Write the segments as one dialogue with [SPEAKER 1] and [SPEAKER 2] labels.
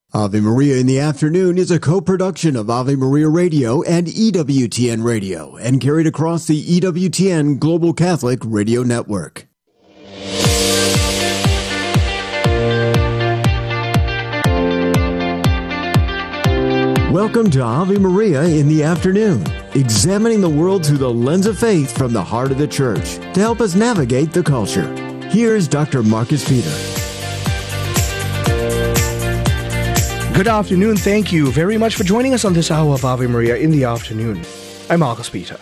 [SPEAKER 1] Ave Maria in the Afternoon is a co-production of Ave Maria Radio and EWTN Radio and carried across the EWTN Global Catholic Radio Network. Welcome to Ave Maria in the Afternoon, examining the world through the lens of faith from the heart of the Church to help us navigate the culture. Here's Dr. Marcus Peter.
[SPEAKER 2] Good afternoon. Thank you very much for joining us on this hour of Ave Maria in the Afternoon. I'm Marcus Peter.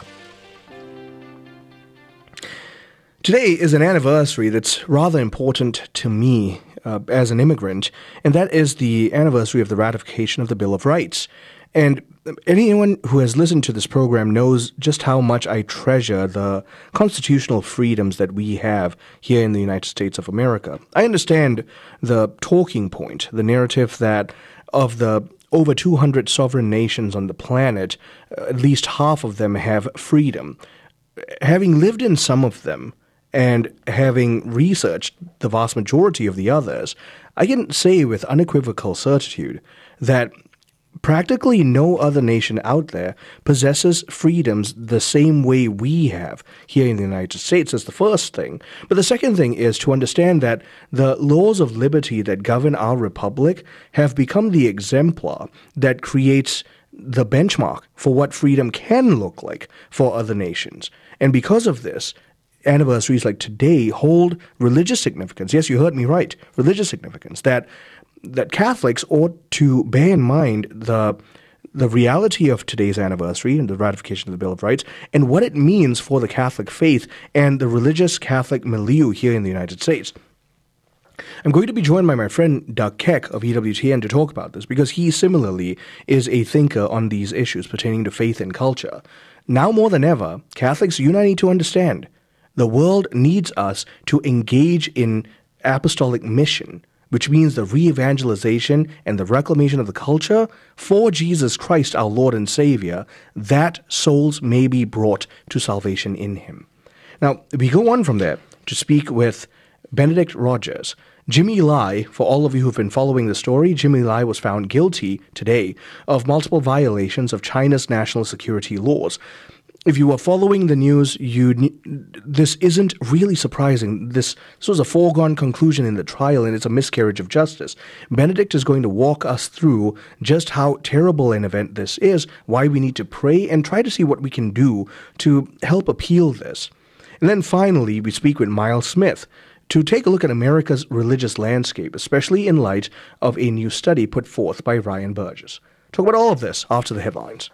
[SPEAKER 2] Today is an anniversary that's rather important to me as an immigrant, and that is the anniversary of the ratification of the Bill of Rights. And anyone who has listened to this program knows just how much I treasure the constitutional freedoms that we have here in the United States of America. I understand the talking point, the narrative that of the over 200 sovereign nations on the planet, at least half of them have freedom. Having lived in some of them and having researched the vast majority of the others, I can say with unequivocal certitude that practically no other nation out there possesses freedoms the same way we have here in the United States. That's the first thing. But the second thing is to understand that the laws of liberty that govern our republic have become the exemplar that creates the benchmark for what freedom can look like for other nations. And because of this, anniversaries like today hold religious significance. Yes, you heard me right. Religious significance. That Catholics ought to bear in mind the reality of today's anniversary and the ratification of the Bill of Rights and what it means for the Catholic faith and the religious Catholic milieu here in the United States. I'm going to be joined by my friend Doug Keck of EWTN to talk about this because he similarly is a thinker on these issues pertaining to faith and culture. Now more than ever, Catholics, you and I need to understand the world needs us to engage in apostolic mission, which means the re-evangelization and the reclamation of the culture for Jesus Christ, our Lord and Savior, that souls may be brought to salvation in Him. Now, we go on from there to speak with Benedict Rogers. Jimmy Lai, for all of you who've been following the story, Jimmy Lai was found guilty today of multiple violations of China's national security laws. If you were following the news, this isn't really surprising. This was a foregone conclusion in the trial, and it's a miscarriage of justice. Benedict is going to walk us through just how terrible an event this is, why we need to pray, and try to see what we can do to help appeal this. And then finally, we speak with Miles Smith to take a look at America's religious landscape, especially in light of a new study put forth by Ryan Burgess. Talk about all of this after the headlines.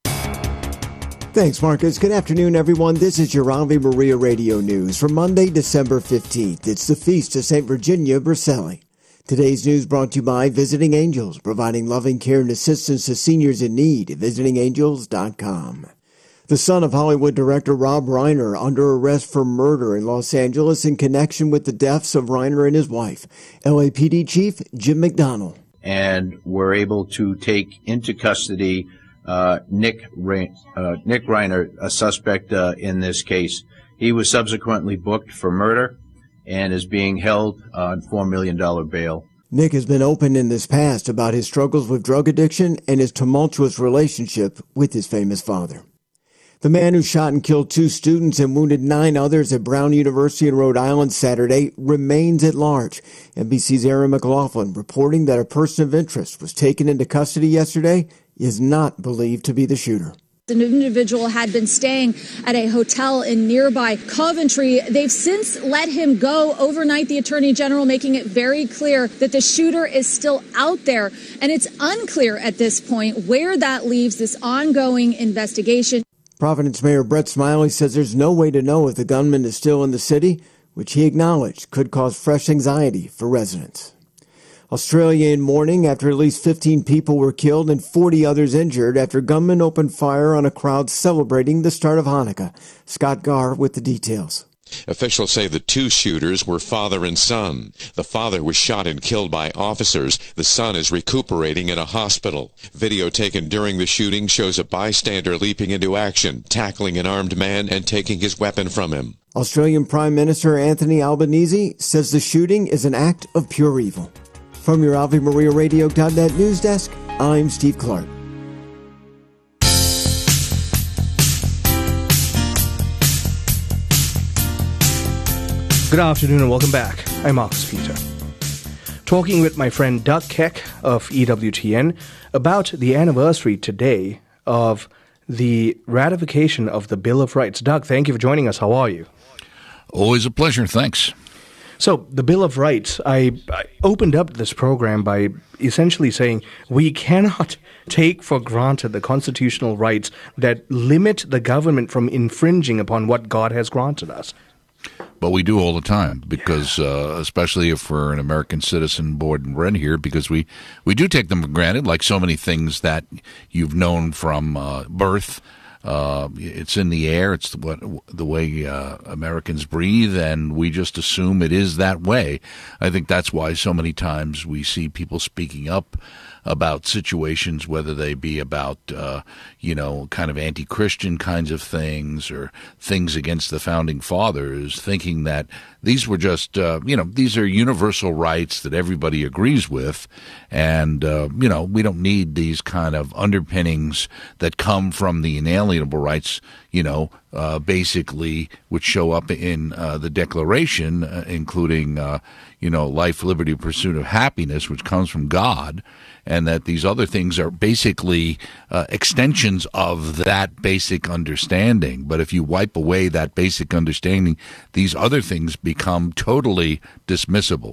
[SPEAKER 1] Thanks, Marcus. Good afternoon, everyone. This is your Ave Maria Radio News for Monday, December 15th. It's the Feast of St. Virginia Bricelli. Today's news brought to you by Visiting Angels, providing loving care and assistance to seniors in need. VisitingAngels.com. The son of Hollywood director Rob Reiner under arrest for murder in Los Angeles in connection with the deaths of Reiner and his wife. LAPD Chief Jim McDonnell.
[SPEAKER 3] And were able to take into custody Nick Reiner, a suspect in this case. He was subsequently booked for murder and is being held on $4 million bail.
[SPEAKER 1] Nick has been open in this past about his struggles with drug addiction and his tumultuous relationship with his famous father. The man who shot and killed 2 students and wounded 9 others at Brown University in Rhode Island Saturday remains at large. NBC's Aaron McLaughlin reporting that a person of interest was taken into custody yesterday is not believed to be the shooter.
[SPEAKER 4] An individual had been staying at a hotel in nearby Coventry. They've since let him go overnight, the Attorney General making it very clear that the shooter is still out there. And it's unclear at this point where that leaves this ongoing investigation.
[SPEAKER 1] Providence Mayor Brett Smiley says there's no way to know if the gunman is still in the city, which he acknowledged could cause fresh anxiety for residents. Australia in mourning after at least 15 people were killed and 40 others injured after gunmen opened fire on a crowd celebrating the start of Hanukkah. Scott Garr with the details.
[SPEAKER 5] Officials say the 2 shooters were father and son. The father was shot and killed by officers. The son is recuperating in a hospital. Video taken during the shooting shows a bystander leaping into action, tackling an armed man and taking his weapon from him.
[SPEAKER 1] Australian Prime Minister Anthony Albanese says the shooting is an act of pure evil. From your AveMariaRadio.net news desk, I'm Steve Clark.
[SPEAKER 2] Good afternoon and welcome back. I'm Marcus Peter. Talking with my friend Doug Keck of EWTN about the anniversary today of the ratification of the Bill of Rights. Doug, thank you for joining us. How are you?
[SPEAKER 6] Always a pleasure. Thanks.
[SPEAKER 2] So, the Bill of Rights, I opened up this program by essentially saying we cannot take for granted the constitutional rights that limit the government from infringing upon what God has granted us.
[SPEAKER 6] But we do all the time because, especially if we're an American citizen born and bred here, because we do take them for granted, like so many things that you've known from birth. It's in the air. It's the way Americans breathe, and we just assume it is that way. I think that's why so many times we see people speaking up about situations, whether they be about, kind of anti-Christian kinds of things or things against the Founding Fathers, thinking that these were just, these are universal rights that everybody agrees with. And, we don't need these kind of underpinnings that come from the inalienable rights, basically, which show up in the Declaration, including, life, liberty, pursuit of happiness, which comes from God, and that these other things are basically extensions of that basic understanding. But if you wipe away that basic understanding, these other things become totally dismissible.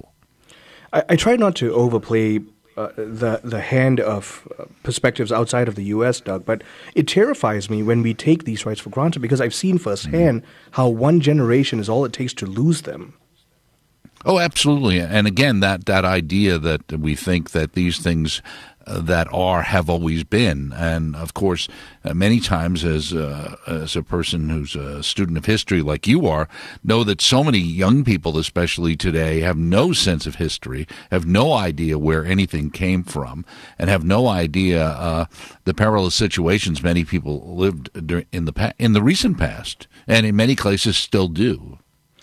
[SPEAKER 2] I try not to overplay the hand of perspectives outside of the U.S., Doug, but it terrifies me when we take these rights for granted because I've seen firsthand how one generation is all it takes to lose them.
[SPEAKER 6] Oh, absolutely. And again, that idea that we think that these things that have always been. And of course, many times as a person who's a student of history like you are, know that so many young people, especially today, have no sense of history, have no idea where anything came from, and have no idea the perilous situations many people lived in the recent past, and in many cases still do.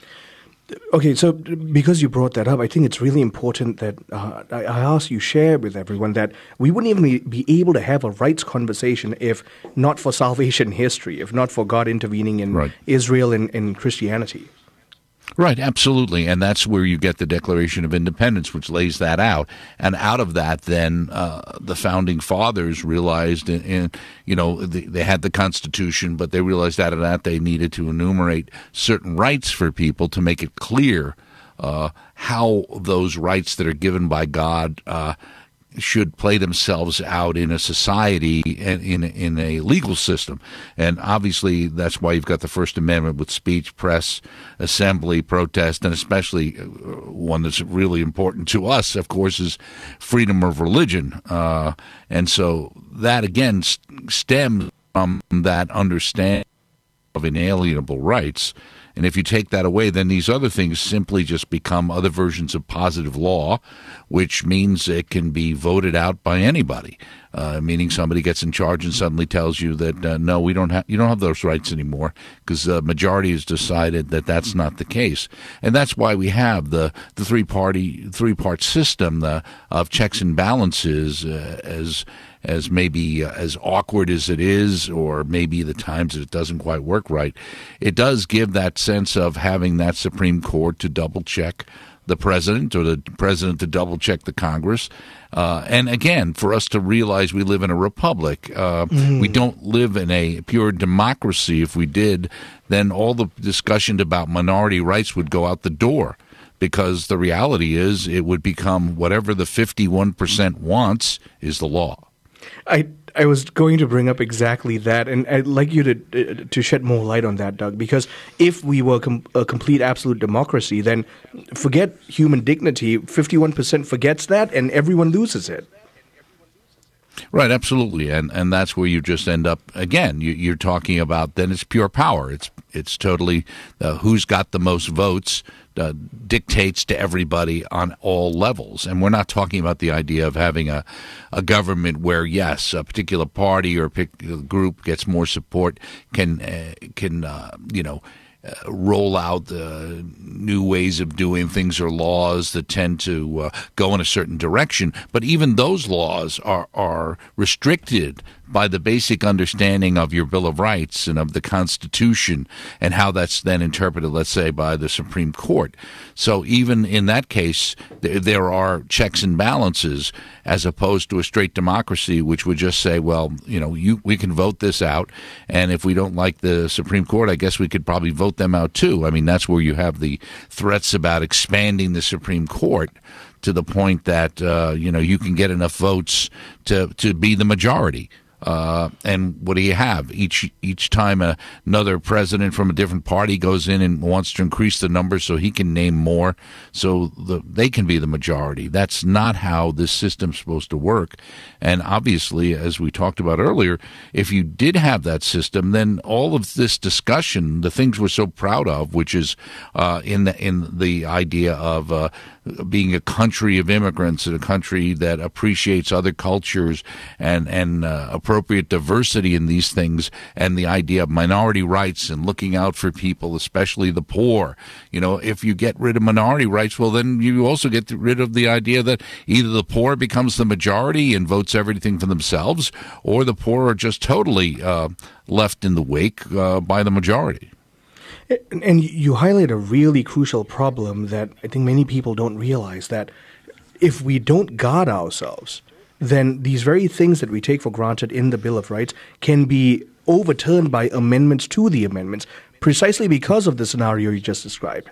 [SPEAKER 2] Okay, so because you brought that up, I think it's really important that I ask you share with everyone that we wouldn't even be able to have a rights conversation if not for salvation history, if not for God intervening in Israel and Christianity.
[SPEAKER 6] Right, absolutely, and that's where you get the Declaration of Independence, which lays that out. And out of that, then the Founding Fathers realized, they had the Constitution, but they realized out of that they needed to enumerate certain rights for people to make it clear how those rights that are given by God should play themselves out in a society and in a legal system. And obviously that's why you've got the First Amendment with speech, press, assembly, protest, and especially one that's really important to us, of course, is freedom of religion. And so that, again, stems from that understanding of inalienable rights. And if you take that away, then these other things simply just become other versions of positive law, which means it can be voted out by anybody. Meaning somebody gets in charge and suddenly tells you that no, you don't have those rights anymore because the majority has decided that that's not the case. And that's why we have the three-part system of checks and balances as maybe as awkward as it is, or maybe the times that it doesn't quite work right. It does give that sense of having that Supreme Court to double-check the president, or the president to double-check the Congress. And again, for us to realize we live in a republic. We don't live in a pure democracy. If we did, then all the discussion about minority rights would go out the door, because the reality is it would become whatever the 51% wants is the law.
[SPEAKER 2] I was going to bring up exactly that, and I'd like you to shed more light on that, Doug, because if we were a complete absolute democracy, then forget human dignity, 51% forgets that, and everyone loses it.
[SPEAKER 6] Right, absolutely, and that's where you just end up, again, you're talking about, then it's pure power. It's totally who's got the most votes dictates to everybody on all levels. And we're not talking about the idea of having a government where, yes, a particular party or a particular group gets more support, can roll out new ways of doing things or laws that tend to go in a certain direction. But even those laws are restricted by the basic understanding of your Bill of Rights and of the Constitution and how that's then interpreted, let's say, by the Supreme Court. So even in that case, there are checks and balances as opposed to a straight democracy, which would just say, well, we can vote this out, and if we don't like the Supreme Court, I guess we could probably vote them out too. I mean, that's where you have the threats about expanding the Supreme Court to the point that, you can get enough votes to be the majority. And what do you have? Each time another president from a different party goes in and wants to increase the numbers so he can name more, so they can be the majority. That's not how this system's supposed to work. And obviously, as we talked about earlier, if you did have that system, then all of this discussion, the things we're so proud of, which is in the idea of being a country of immigrants and a country that appreciates other cultures and appropriate diversity in these things, and the idea of minority rights and looking out for people, especially the poor. If you get rid of minority rights, well, then you also get rid of the idea that either the poor becomes the majority and votes everything for themselves, or the poor are just totally left in the wake by the majority.
[SPEAKER 2] And you highlight a really crucial problem that I think many people don't realize, that if we don't guard ourselves, then these very things that we take for granted in the Bill of Rights can be overturned by amendments to the amendments, precisely because of the scenario you just described.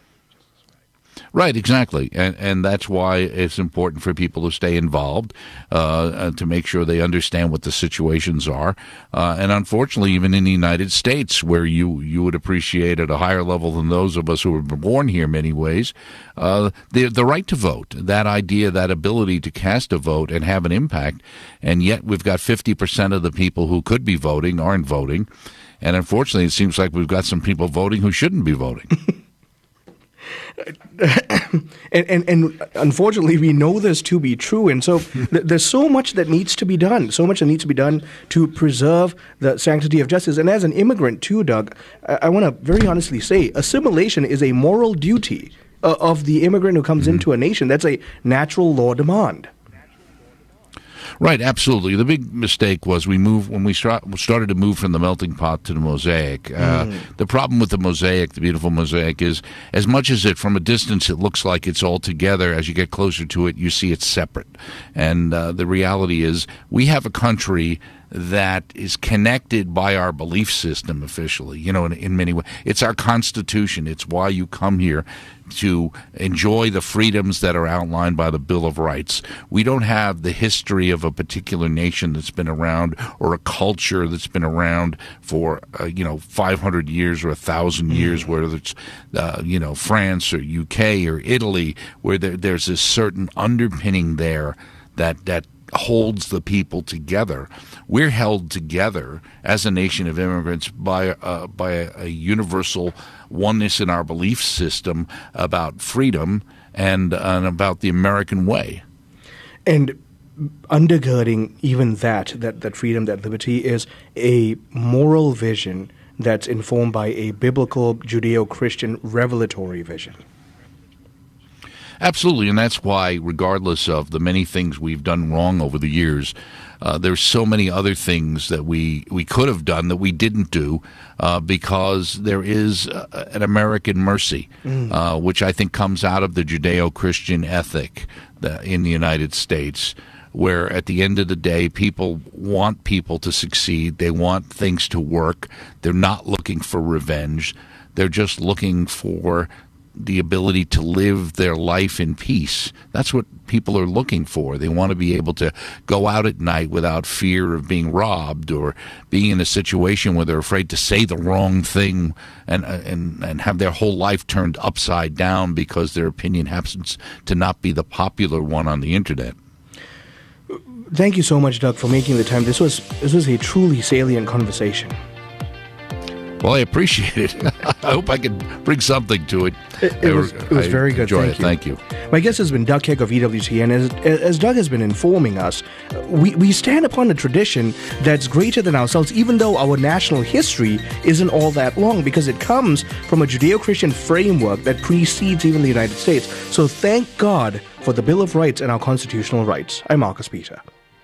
[SPEAKER 6] Right, exactly. And that's why it's important for people to stay involved, to make sure they understand what the situations are. And unfortunately, even in the United States, where you would appreciate at a higher level than those of us who were born here in many ways, the right to vote, that idea, that ability to cast a vote and have an impact. And yet we've got 50% of the people who could be voting aren't voting. And unfortunately, it seems like we've got some people voting who shouldn't be voting.
[SPEAKER 2] And unfortunately, we know this to be true. And so there's so much that needs to be done, to preserve the sanctity of justice. And as an immigrant too, Doug, I want to very honestly say assimilation is a moral duty of the immigrant who comes into a nation. That's a natural law demand.
[SPEAKER 6] Right, absolutely. The big mistake was when we started to move from the melting pot to the mosaic. The problem with the mosaic, the beautiful mosaic, is as much as from a distance it looks like it's all together, as you get closer to it, you see it's separate. And the reality is we have a country that is connected by our belief system officially, in many ways. It's our Constitution. It's why you come here, to enjoy the freedoms that are outlined by the Bill of Rights. We don't have the history of a particular nation that's been around, or a culture that's been around for 500 years or 1,000 years, whether it's France or UK or Italy, where there's a certain underpinning there that holds the people together. We're held together as a nation of immigrants by a universal oneness in our belief system about freedom and about the American way.
[SPEAKER 2] And undergirding even that freedom, that liberty, is a moral vision that's informed by a biblical Judeo-Christian revelatory vision.
[SPEAKER 6] Absolutely, and that's why, regardless of the many things we've done wrong over the years, there's so many other things that we could have done that we didn't do, because there is an American mercy, which I think comes out of the Judeo-Christian ethic in the United States, where at the end of the day, people want people to succeed. They want things to work. They're not looking for revenge. They're just looking for the ability to live their life in peace. That's what people are looking for. They want to be able to go out at night without fear of being robbed, or being in a situation where they're afraid to say the wrong thing and have their whole life turned upside down because their opinion happens to not be the popular one on the internet.
[SPEAKER 2] Thank you so much, Doug, for making the time. This was a truly salient conversation.
[SPEAKER 6] Well, I appreciate it. I hope I can bring something to it.
[SPEAKER 2] It was very good.
[SPEAKER 6] Thank you.
[SPEAKER 2] My guest has been Doug Keck of EWT, and as Doug has been informing us, we stand upon a tradition that's greater than ourselves, even though our national history isn't all that long, because it comes from a Judeo-Christian framework that precedes even the United States. So thank God for the Bill of Rights and our constitutional rights. I'm Marcus Peter.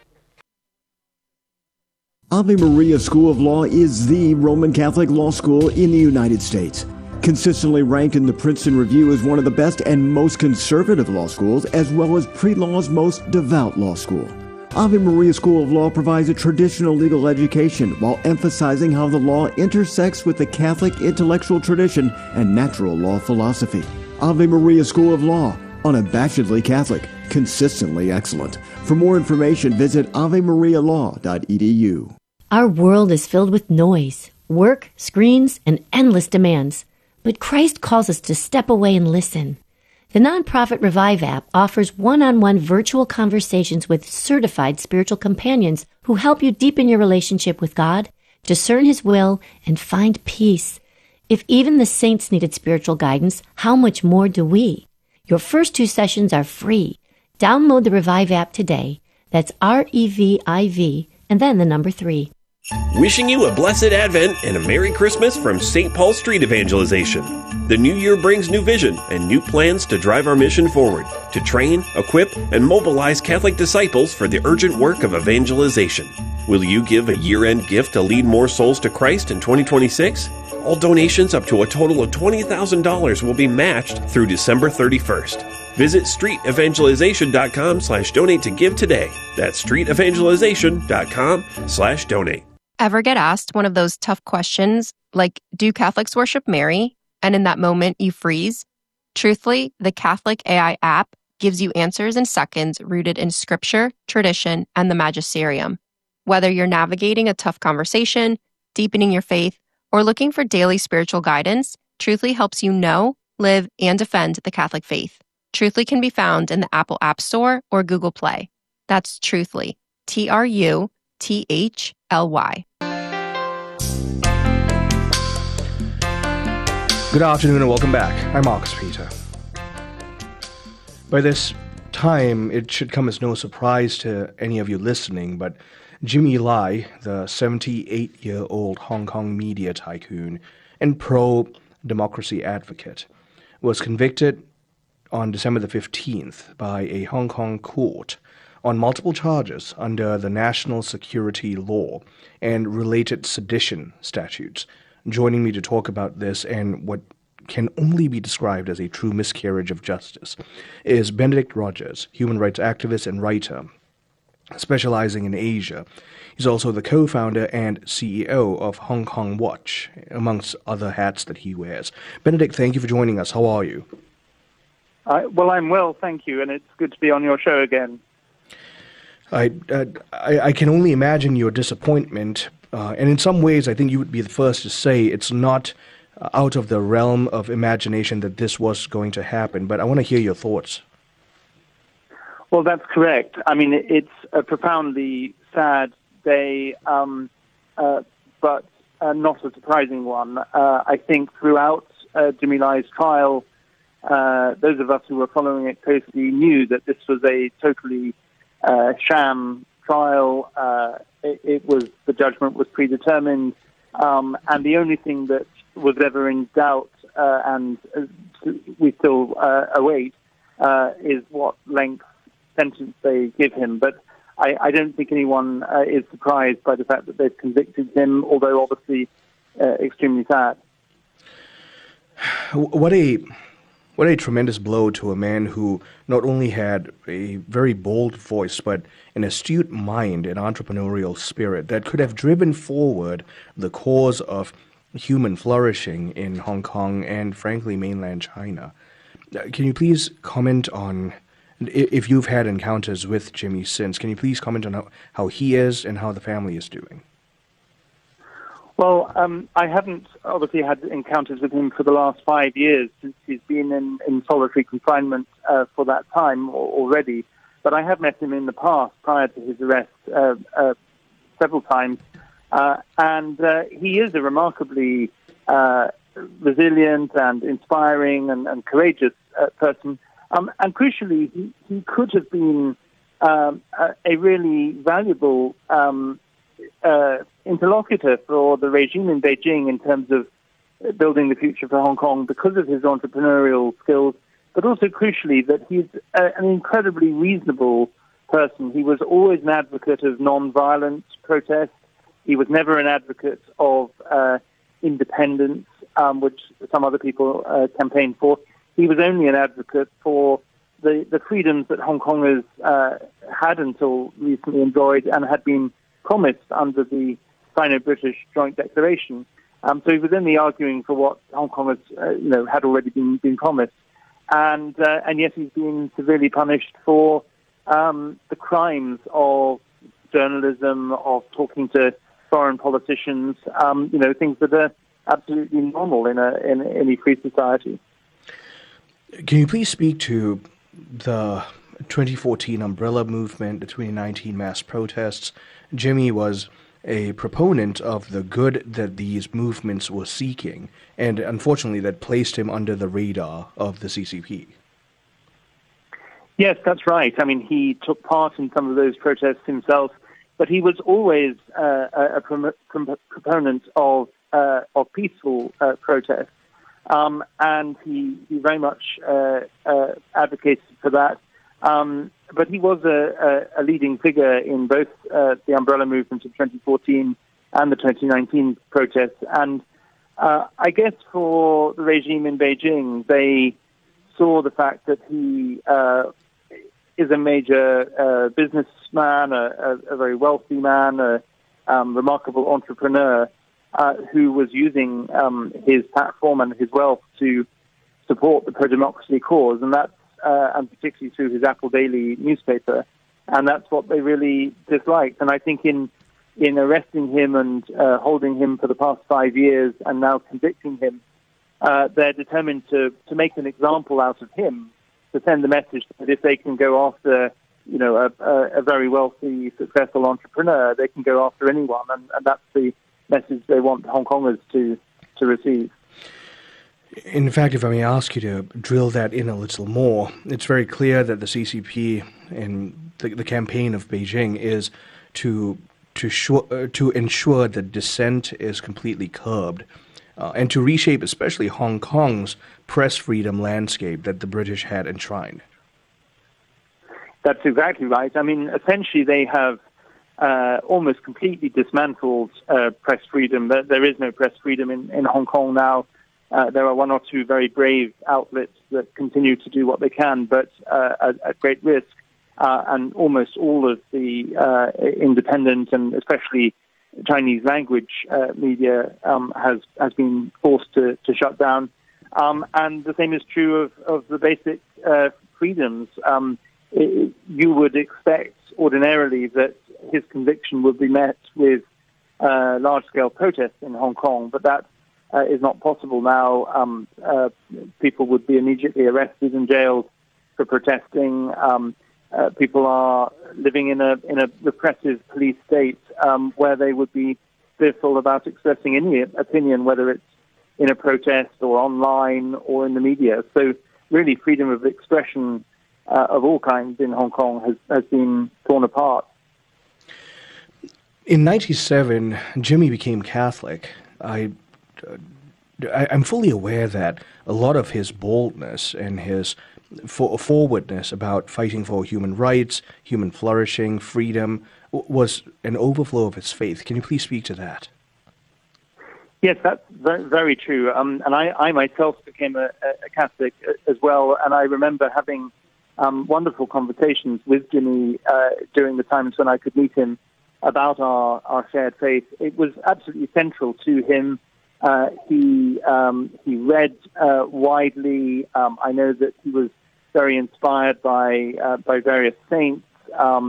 [SPEAKER 1] Ave Maria School of Law is the Roman Catholic law school in the United States. Consistently ranked in the Princeton Review as one of the best and most conservative law schools, as well as pre-law's most devout law school. Ave Maria School of Law provides a traditional legal education while emphasizing how the law intersects with the Catholic intellectual tradition and natural law philosophy. Ave Maria School of Law, unabashedly Catholic, consistently excellent. For more information, visit avemarialaw.edu.
[SPEAKER 7] Our world is filled with noise, work, screens, and endless demands. But Christ calls us to step away and listen. The nonprofit Revive app offers one-on-one virtual conversations with certified spiritual companions who help you deepen your relationship with God, discern His will, and find peace. If even the saints needed spiritual guidance, how much more do we? Your first 2 sessions are free. Download the Revive app today. That's REVIV, and then the number 3.
[SPEAKER 8] Wishing you a blessed Advent and a Merry Christmas from St. Paul Street Evangelization. The new year brings new vision and new plans to drive our mission forward, to train, equip, and mobilize Catholic disciples for the urgent work of evangelization. Will you give a year-end gift to lead more souls to Christ in 2026? All donations up to a total of $20,000 will be matched through December 31st. Visit streetevangelization.com/donate to give today. That's streetevangelization.com/donate.
[SPEAKER 9] Ever get asked one of those tough questions like, do Catholics worship Mary? And in that moment, you freeze? Truthfully, the Catholic AI app gives you answers in seconds rooted in scripture, tradition, and the magisterium. Whether you're navigating a tough conversation, deepening your faith, or looking for daily spiritual guidance, Truthfully helps you know, live, and defend the Catholic faith. Truthfully can be found in the Apple App Store or Google Play. That's Truthfully, TRUTHLY.
[SPEAKER 2] Good afternoon and welcome back. I'm Marcus Peter. By this time, it should come as no surprise to any of you listening, but Jimmy Lai, the 78-year-old Hong Kong media tycoon and pro-democracy advocate, was convicted on December the 15th by a Hong Kong court on multiple charges under the National Security Law and related sedition statutes. Joining me to talk about this and what can only be described as a true miscarriage of justice is Benedict Rogers, human rights activist and writer, specializing in Asia. He's also the co-founder and CEO of Hong Kong Watch, amongst other hats that he wears. Benedict, thank you for joining us. How are you?
[SPEAKER 10] Well, I'm well, thank you, and it's good to be on your show again.
[SPEAKER 2] I can only imagine your disappointment, and in some ways I think you would be the first to say it's not out of the realm of imagination that this was going to happen, but I want to hear your thoughts.
[SPEAKER 10] Well, that's correct. I mean, it's a profoundly sad day, but not a surprising one. I think throughout Jimmy Lai's trial, those of us who were following it closely knew that this was a totally sham trial. The judgment was predetermined, and the only thing that was ever in doubt, and we still await, is what length sentence they give him. But I don't think anyone is surprised by the fact that they've convicted him, although obviously extremely sad.
[SPEAKER 2] What a tremendous blow to a man who not only had a very bold voice, but an astute mind and entrepreneurial spirit that could have driven forward the cause of human flourishing in Hong Kong and, frankly, mainland China. Can you please comment on, if you've had encounters with Jimmy since, can you please comment on how he is and how the family is doing?
[SPEAKER 10] Well, I haven't obviously had encounters with him for the last 5 years since he's been in solitary confinement for that time already. But I have met him in the past prior to his arrest several times. And he is a remarkably resilient and inspiring and courageous person. And crucially, he could have been a really valuable interlocutor for the regime in Beijing in terms of building the future for Hong Kong because of his entrepreneurial skills, but also crucially that he's an incredibly reasonable person. He was always an advocate of non-violent protest. He was never an advocate of independence, which some other people campaigned for. He was only an advocate for the freedoms that Hong Kongers had until recently enjoyed and had been promised under the Sino-British Joint Declaration. So he was only arguing for what Hong Kongers, had already been promised, and yet he's been severely punished for the crimes of journalism, of talking to foreign politicians, things that are absolutely normal in any free society.
[SPEAKER 2] Can you please speak to the 2014 umbrella movement, the 2019 mass protests? Jimmy was a proponent of the good that these movements were seeking, and unfortunately that placed him under the radar of the CCP.
[SPEAKER 10] Yes, that's right. I mean, he took part in some of those protests himself, but he was always a proponent of peaceful protests, and he very much advocated for that. But he was a leading figure in both the umbrella movement of 2014 and the 2019 protests. And I guess for the regime in Beijing, they saw the fact that he is a major businessman, a very wealthy man, a remarkable entrepreneur who was using his platform and his wealth to support the pro-democracy cause, and that's and particularly through his Apple Daily newspaper, and that's what they really disliked. And I think in arresting him and holding him for the past 5 years and now convicting him, they're determined to make an example out of him, to send the message that if they can go after, a very wealthy, successful entrepreneur, they can go after anyone, and that's the message they want Hong Kongers to receive.
[SPEAKER 2] In fact, if I may ask you to drill that in a little more, it's very clear that the CCP and the campaign of Beijing is to ensure that dissent is completely curbed, and to reshape especially Hong Kong's press freedom landscape that the British had enshrined.
[SPEAKER 10] That's exactly right. I mean, essentially they have almost completely dismantled press freedom. There is no press freedom in Hong Kong now. There are one or two very brave outlets that continue to do what they can, but at great risk. And almost all of the independent and especially Chinese language media has been forced to shut down. And the same is true of the basic freedoms. You would expect ordinarily that his conviction would be met with large-scale protests in Hong Kong, but that is not possible now. People would be immediately arrested and jailed for protesting. People are living in a repressive police state where they would be fearful about expressing any opinion, whether it's in a protest or online or in the media. So really freedom of expression of all kinds in Hong Kong has been torn apart.
[SPEAKER 2] In 1997, Jimmy became Catholic. I'm fully aware that a lot of his boldness and his forwardness about fighting for human rights, human flourishing, freedom, was an overflow of his faith. Can you please speak to that?
[SPEAKER 10] Yes, that's very, very true. And I myself became a Catholic as well, and I remember having wonderful conversations with Jimmy during the times when I could meet him about our shared faith. It was absolutely central to him. He read widely. I know that he was very inspired by various saints, and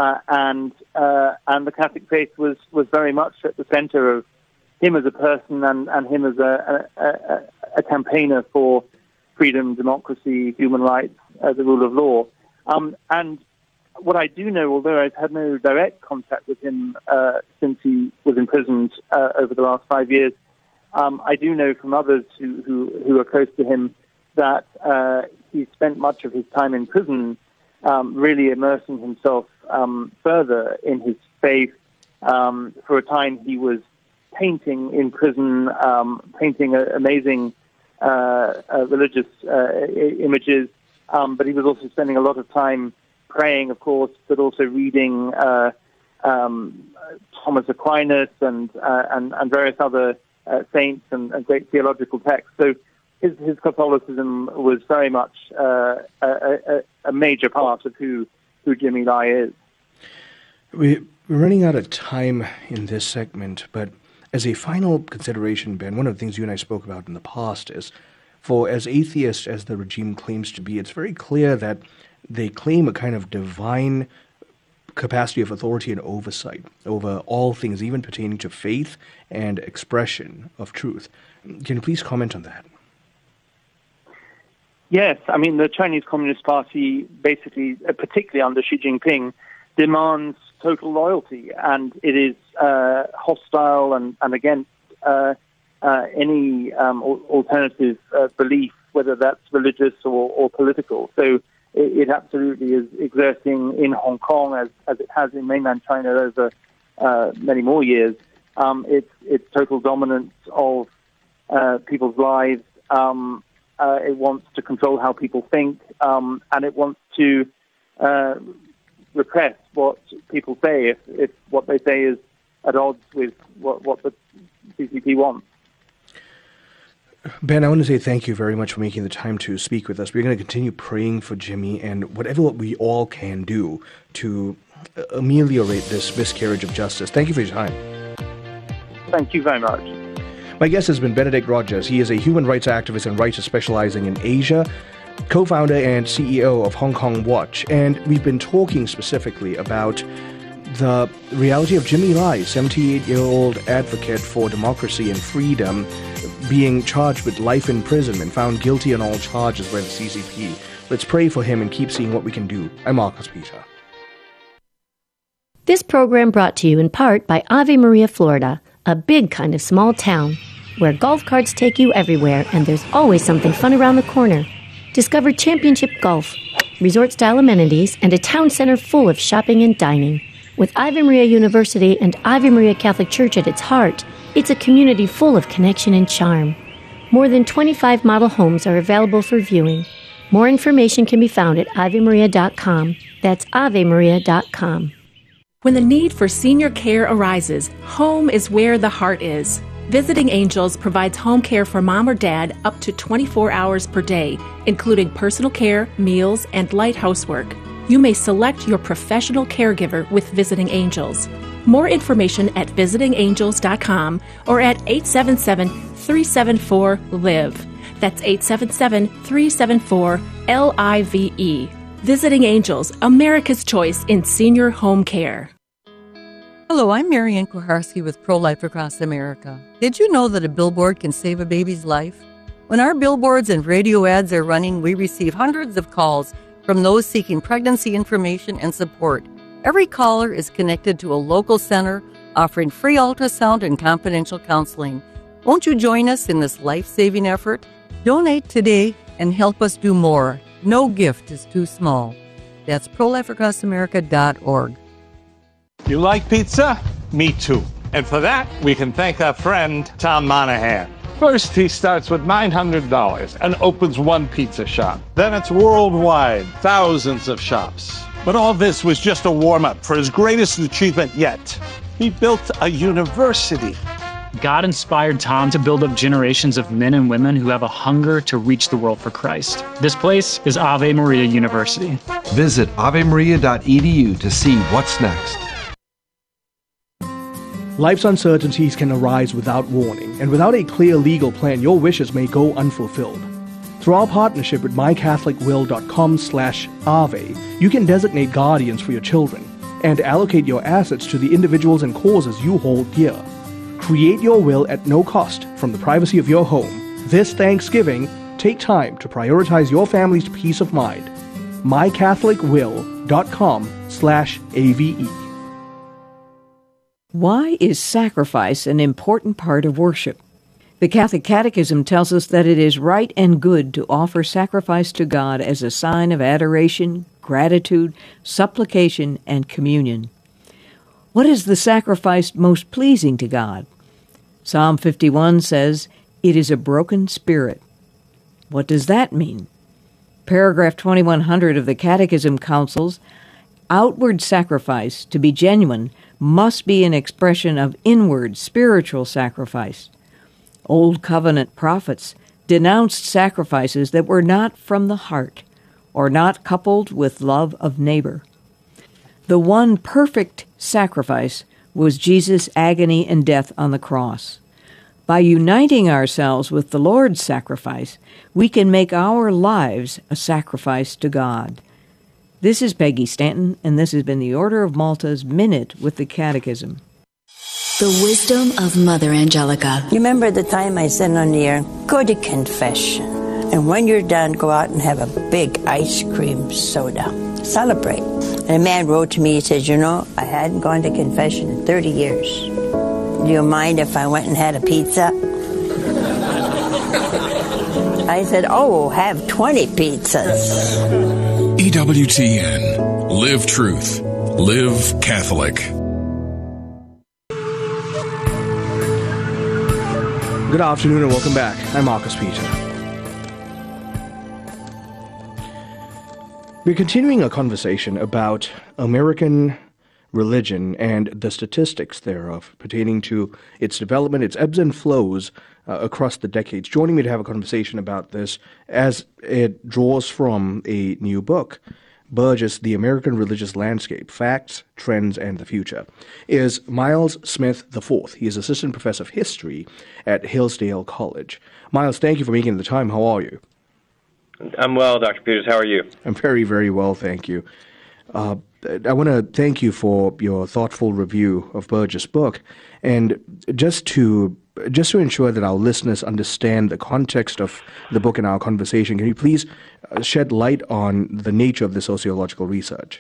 [SPEAKER 10] the Catholic faith was very much at the center of him as a person and him as a campaigner for freedom, democracy, human rights, the rule of law. And what I do know, although I've had no direct contact with him since he was imprisoned over the last 5 years, I do know from others who are close to him that he spent much of his time in prison really immersing himself further in his faith. For a time, he was painting in prison, painting amazing religious images, but he was also spending a lot of time praying, of course, but also reading Thomas Aquinas and various other saints and great theological texts. So his Catholicism was very much a major part of who Jimmy Lai is.
[SPEAKER 2] We're running out of time in this segment, but as a final consideration, Ben, one of the things you and I spoke about in the past is, for as atheist as the regime claims to be, it's very clear that they claim a kind of divine capacity of authority and oversight over all things, even pertaining to faith and expression of truth. Can you please comment on that?
[SPEAKER 10] Yes, I mean, the Chinese Communist Party basically, particularly under Xi Jinping, demands total loyalty, and it is hostile and against any alternative belief, whether that's religious or political. So it absolutely is exerting in Hong Kong, as it has in mainland China over many more years, its total dominance of people's lives. It wants to control how people think, and it wants to repress what people say if what they say is at odds with what the CCP wants.
[SPEAKER 2] Ben, I want to say thank you very much for making the time to speak with us. We're going to continue praying for Jimmy and whatever we all can do to ameliorate this miscarriage of justice. Thank you for your time.
[SPEAKER 10] Thank you very much.
[SPEAKER 2] My guest has been Benedict Rogers. He is a human rights activist and writer specializing in Asia, co-founder and CEO of Hong Kong Watch. And we've been talking specifically about the reality of Jimmy Lai, 78-year-old advocate for democracy and freedom, being charged with life imprisonment, found guilty on all charges by the CCP. Let's pray for him and keep seeing what we can do. I'm Marcus Peter.
[SPEAKER 7] This program brought to you in part by Ave Maria, Florida, a big kind of small town where golf carts take you everywhere and there's always something fun around the corner. Discover Championship Golf, resort-style amenities, and a town center full of shopping and dining. With Ave Maria University and Ave Maria Catholic Church at its heart, it's a community full of connection and charm. More than 25 model homes are available for viewing. More information can be found at avemaria.com. That's avemaria.com.
[SPEAKER 11] When the need for senior care arises, home is where the heart is. Visiting Angels provides home care for mom or dad up to 24 hours per day, including personal care, meals, and light housework. You may select your professional caregiver with Visiting Angels. More information at visitingangels.com or at 877-374-LIVE. That's 877-374-LIVE. Visiting Angels, America's choice in senior home care.
[SPEAKER 12] Hello, I'm Marianne Kuharski with Pro-Life Across America. Did you know that a billboard can save a baby's life? When our billboards and radio ads are running, we receive hundreds of calls from those seeking pregnancy information and support. Every caller is connected to a local center offering free ultrasound and confidential counseling. Won't you join us in this life-saving effort? Donate today and help us do more. No gift is too small. That's prolifeacrossamerica.org.
[SPEAKER 13] You like pizza? Me too. And for that, we can thank our friend Tom Monahan. First, he starts with $900 and opens one pizza shop. Then it's worldwide, thousands of shops. But all this was just a warm-up for his greatest achievement yet. He built a university.
[SPEAKER 14] God inspired Tom to build up generations of men and women who have a hunger to reach the world for Christ. This place is Ave Maria University.
[SPEAKER 15] Visit avemaria.edu to see what's next.
[SPEAKER 2] Life's uncertainties can arise without warning, and without a clear legal plan, your wishes may go unfulfilled. Through our partnership with mycatholicwill.com/Ave, you can designate guardians for your children and allocate your assets to the individuals and causes you hold dear. Create your will at no cost from the privacy of your home. This Thanksgiving, take time to prioritize your family's peace of mind. mycatholicwill.com/AVE.
[SPEAKER 16] Why is sacrifice an important part of worship? The Catholic Catechism tells us that it is right and good to offer sacrifice to God as a sign of adoration, gratitude, supplication, and communion. What is the sacrifice most pleasing to God? Psalm 51 says, "It is a broken spirit." What does that mean? Paragraph 2100 of the Catechism counsels, outward sacrifice, to be genuine, must be an expression of inward spiritual sacrifice. Old Covenant prophets denounced sacrifices that were not from the heart or not coupled with love of neighbor. The one perfect sacrifice was Jesus' agony and death on the cross. By uniting ourselves with the Lord's sacrifice, we can make our lives a sacrifice to God. This is Peggy Stanton, and this has been the Order of Malta's Minute with the Catechism.
[SPEAKER 17] The wisdom of Mother Angelica. You remember the time I said on the air, go to confession. And when you're done, go out and have a big ice cream soda. Celebrate. And a man wrote to me, he says, you know, I hadn't gone to confession in 30 years. Do you mind if I went and had a pizza? I said, oh, have 20 pizzas.
[SPEAKER 18] EWTN. Live truth. Live Catholic.
[SPEAKER 2] Good afternoon and welcome back. I'm Marcus Peter. We're continuing a conversation about American religion and the statistics thereof pertaining to its development, its ebbs and flows across the decades. Joining me to have a conversation about this as it draws from a new book, Burgess, The American Religious Landscape, Facts, Trends, and the Future, is Miles Smith IV. He is Assistant Professor of History at Hillsdale College. Miles, thank you for making the time. How are you?
[SPEAKER 19] I'm well, Dr. Peters. How are you?
[SPEAKER 2] I'm very, very well, thank you. I want to thank you for your thoughtful review of Burgess' book, and just to ensure that our listeners understand the context of the book and our conversation, can you please shed light on the nature of the sociological research?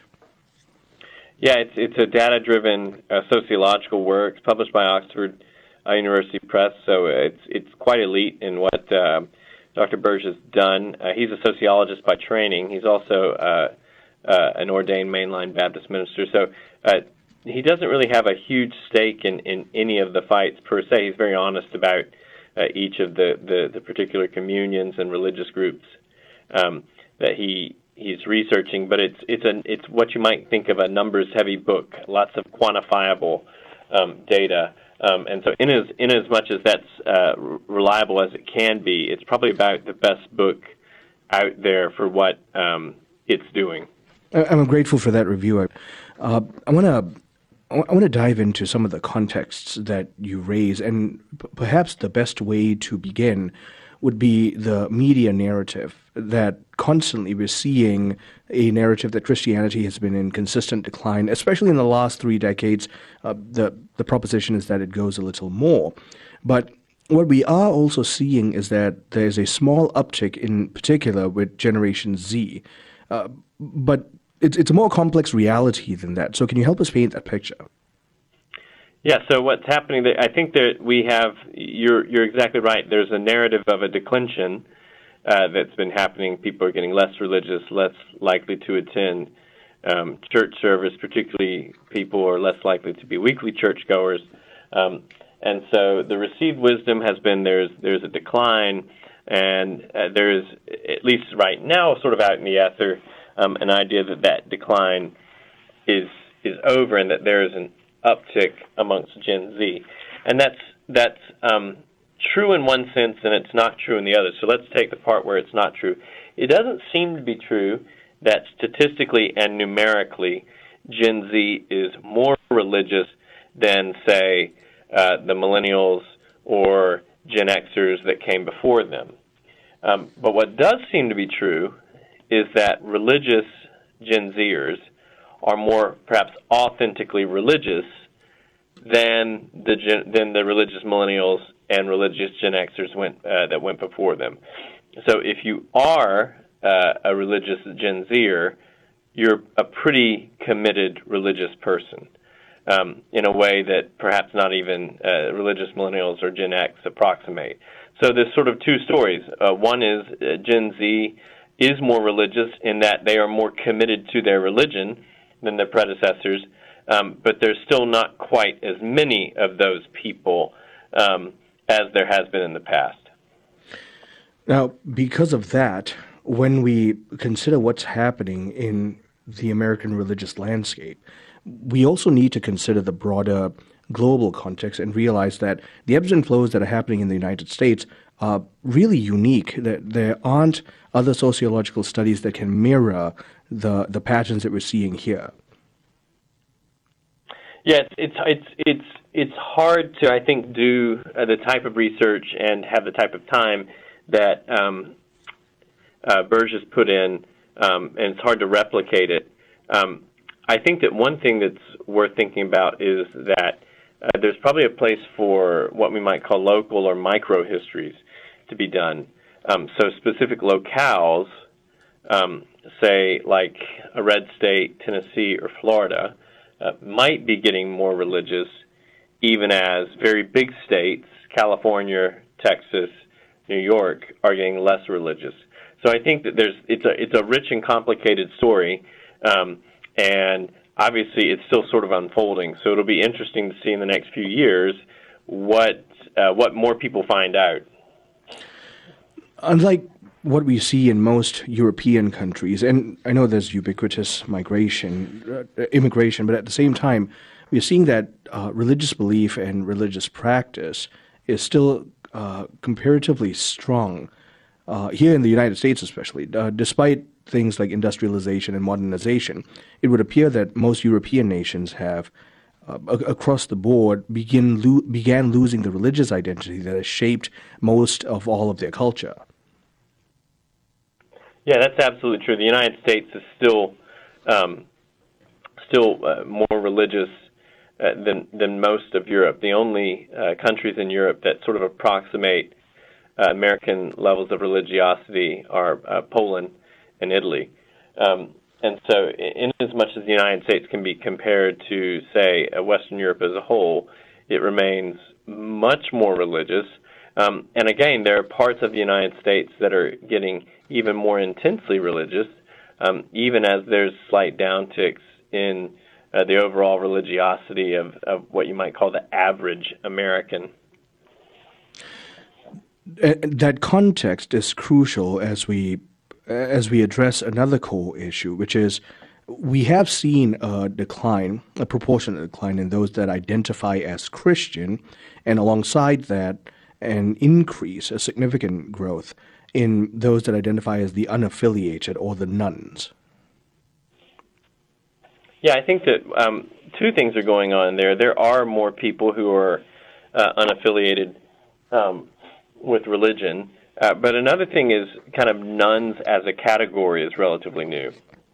[SPEAKER 19] Yeah, it's a data-driven sociological work. It's published by Oxford University Press, so it's quite elite in what Dr. Burgess has done. He's a sociologist by training. He's also an ordained mainline Baptist minister, so he doesn't really have a huge stake in any of the fights per se. He's very honest about each of the particular communions and religious groups that he's researching. But it's what you might think of a numbers-heavy book, lots of quantifiable data. And so in as much as that's reliable as it can be, it's probably about the best book out there for what it's doing.
[SPEAKER 2] I'm grateful for that review. I want to dive into some of the contexts that you raise, and perhaps the best way to begin would be the media narrative that constantly we're seeing a narrative that Christianity has been in consistent decline, especially in the last 3 decades. The proposition is that it goes a little more. But what we are also seeing is that there's a small uptick in particular with Generation Z. But it's a more complex reality than that. So can you help us paint that picture?
[SPEAKER 19] Yeah, so what's happening there, I think that we have, you're exactly right, there's a narrative of a declension that's been happening. People are getting less religious, less likely to attend church service, particularly people are less likely to be weekly churchgoers. And so the received wisdom has been there's a decline, and there's, at least right now, sort of out in the ether, an idea that decline is over and that there is an uptick amongst Gen Z. And that's true in one sense and it's not true in the other. So let's take the part where it's not true. It doesn't seem to be true that statistically and numerically Gen Z is more religious than, say, the millennials or Gen Xers that came before them. But what does seem to be true is that religious Gen Zers are more perhaps authentically religious than the religious millennials and religious Gen Xers that went before them. So if you are a religious Gen Zer, you're a pretty committed religious person. in a way that perhaps not even religious millennials or Gen X approximate. So there's sort of two stories. One is Gen Z is more religious in that they are more committed to their religion than their predecessors, but there's still not quite as many of those people as there has been in the past.
[SPEAKER 2] Now, because of that, when we consider what's happening in the American religious landscape, we also need to consider the broader global context and realize that the ebbs and flows that are happening in the United States are really unique. That there aren't other sociological studies that can mirror the patterns that we're seeing here.
[SPEAKER 19] Yes, it's hard to, I think, do the type of research and have the type of time that Burgess put in, and it's hard to replicate it. I think that one thing that's worth thinking about is that there's probably a place for what we might call local or micro histories to be done. So specific locales, say like a red state, Tennessee or Florida, might be getting more religious, even as very big states, California, Texas, New York, are getting less religious. So I think that it's a rich and complicated story, and obviously it's still sort of unfolding. So it'll be interesting to see in the next few years what more people find out.
[SPEAKER 2] Unlike what we see in most European countries, and I know there's ubiquitous immigration, but at the same time, we're seeing that religious belief and religious practice is still comparatively strong here in the United States, especially. Despite things like industrialization and modernization, it would appear that most European nations have, across the board, began losing the religious identity that has shaped most of all of their culture.
[SPEAKER 19] Yeah, that's absolutely true. The United States is still more religious than most of Europe. The only countries in Europe that sort of approximate American levels of religiosity are Poland and Italy. And so in as much as the United States can be compared to, say, Western Europe as a whole, it remains much more religious. And again, there are parts of the United States that are getting even more intensely religious, even as there's slight downticks in the overall religiosity of what you might call the average American.
[SPEAKER 2] That context is crucial as we address another core issue, which is we have seen a proportionate decline in those that identify as Christian, and alongside that, a significant growth in those that identify as the unaffiliated or the nuns.
[SPEAKER 19] Yeah, I think that two things are going on there. There are more people who are unaffiliated with religion, but another thing is kind of nuns as a category is relatively new.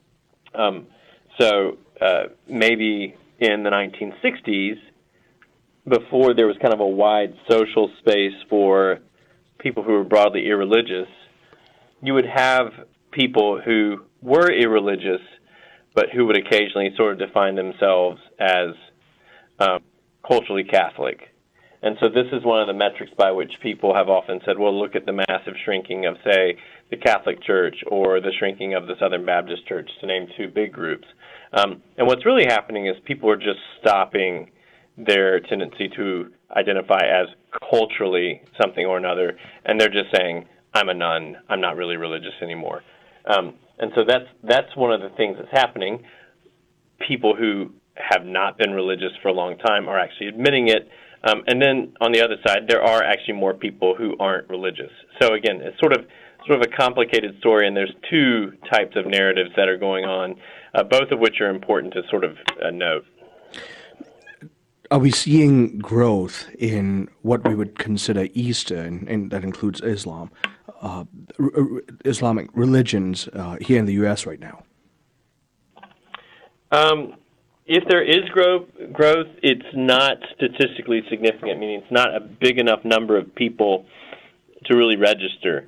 [SPEAKER 19] So maybe in the 1960s, before there was kind of a wide social space for people who were broadly irreligious, you would have people who were irreligious, but who would occasionally sort of define themselves as culturally Catholic. And so this is one of the metrics by which people have often said, well, look at the massive shrinking of, say, the Catholic Church or the shrinking of the Southern Baptist Church, to name two big groups. And what's really happening is people are just stopping their tendency to identify as culturally something or another, and they're just saying, I'm a nun, I'm not really religious anymore. And so that's one of the things that's happening. People who have not been religious for a long time are actually admitting it. And then on the other side, there are actually more people who aren't religious. So again, it's sort of a complicated story, and there's two types of narratives that are going on, both of which are important to sort of note.
[SPEAKER 2] Are we seeing growth in what we would consider Eastern, and that includes Islam, Islamic religions here in the U.S. right now?
[SPEAKER 19] If there is growth, it's not statistically significant, meaning it's not a big enough number of people to really register.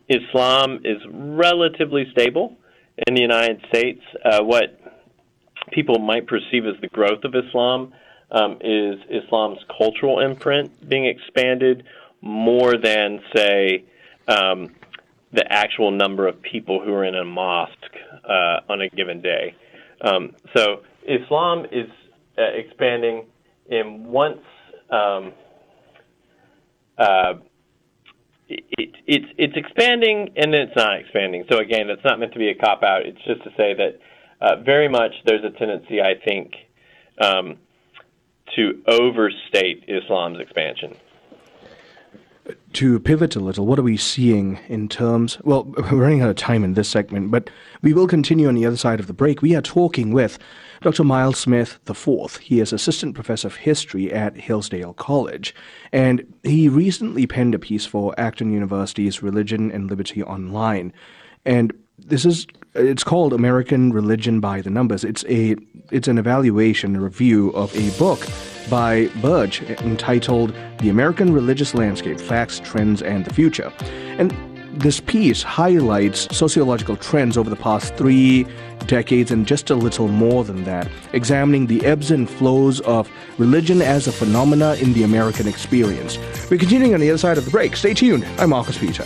[SPEAKER 19] Islam is relatively stable in the United States. What people might perceive as the growth of Islam is Islam's cultural imprint being expanded more than, say, the actual number of people who are in a mosque on a given day. So Islam is expanding in once it's expanding and then it's not expanding. So again, that's not meant to be a cop-out. It's just to say that very much there's a tendency, I think, to overstate Islam's expansion.
[SPEAKER 2] To pivot a little, what are we seeing in terms... Well, we're running out of time in this segment, but we will continue on the other side of the break. We are talking with Dr. Miles Smith IV. He is Assistant Professor of History at Hillsdale College, and he recently penned a piece for Acton University's Religion and Liberty Online. And it's called American Religion by the Numbers. It's an evaluation, a review of a book by Burge entitled The American Religious Landscape, Facts, Trends, and the Future. And this piece highlights sociological trends over the past 3 decades and just a little more than that, examining the ebbs and flows of religion as a phenomena in the American experience. We're continuing on the other side of the break. Stay tuned. I'm Marcus Peter.